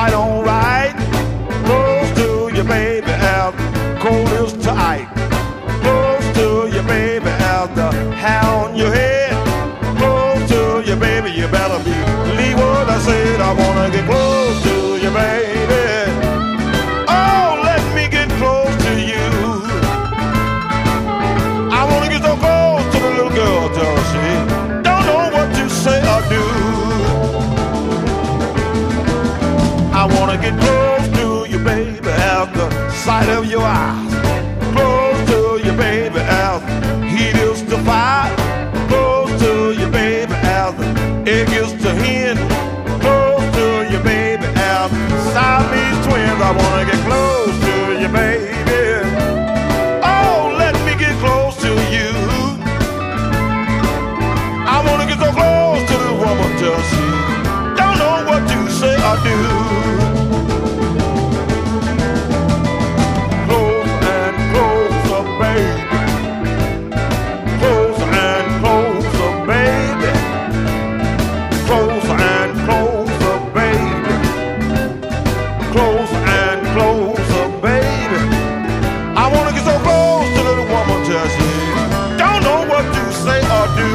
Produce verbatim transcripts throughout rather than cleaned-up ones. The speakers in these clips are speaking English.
quite alright. Close to you, baby, as cold as to ice. Close to you, baby, as the hair on your head. Close to you, baby, you better believe what I said. I wanna get close to you, baby. Oh, let me get close to you. I wanna get so close to the little girl till she don't know what to say or do. I wanna get close to you, baby, as the sight of your eyes. Close to you, baby, as heat is to fire. Close to you, baby, as the egg is to hen. Close to you, baby, as Siamese twins. I wanna get close to you, baby. Oh, let me get close to you. I wanna get so close to the woman till she don't know what to say or do. Close and closer, baby. Closer and closer, baby. Closer and closer, baby. Closer and closer, baby. I wanna get so close to the woman till she don't know what to say or do.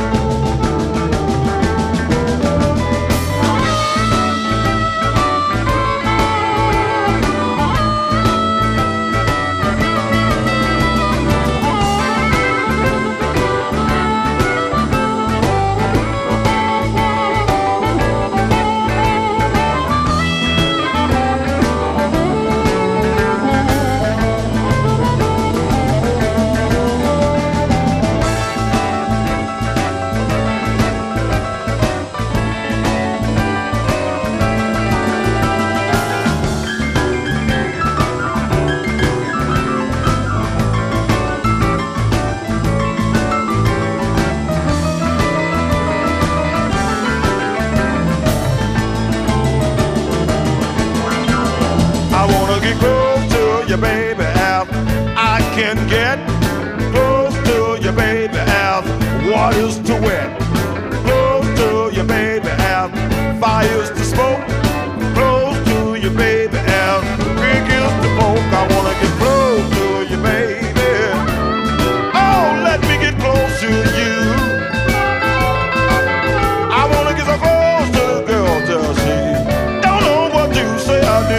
Get close to you, baby, as I can get. Close to you, baby, as water's to wet. Close to you, baby, as fire's to smoke. Close to you, baby, as drink is to poke. I wanna get close to you, baby. Oh, let me get close to you. I wanna get so close to the girl till she don't know what to say or do.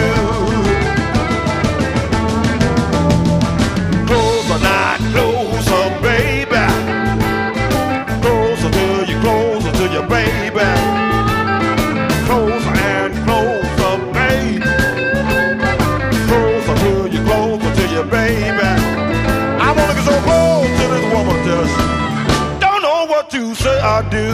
Not closer, baby. Closer to you, closer to you, baby. Closer and closer, baby. Closer to you, closer to you, baby. I wanna get so close to this woman, just don't know what to say or do.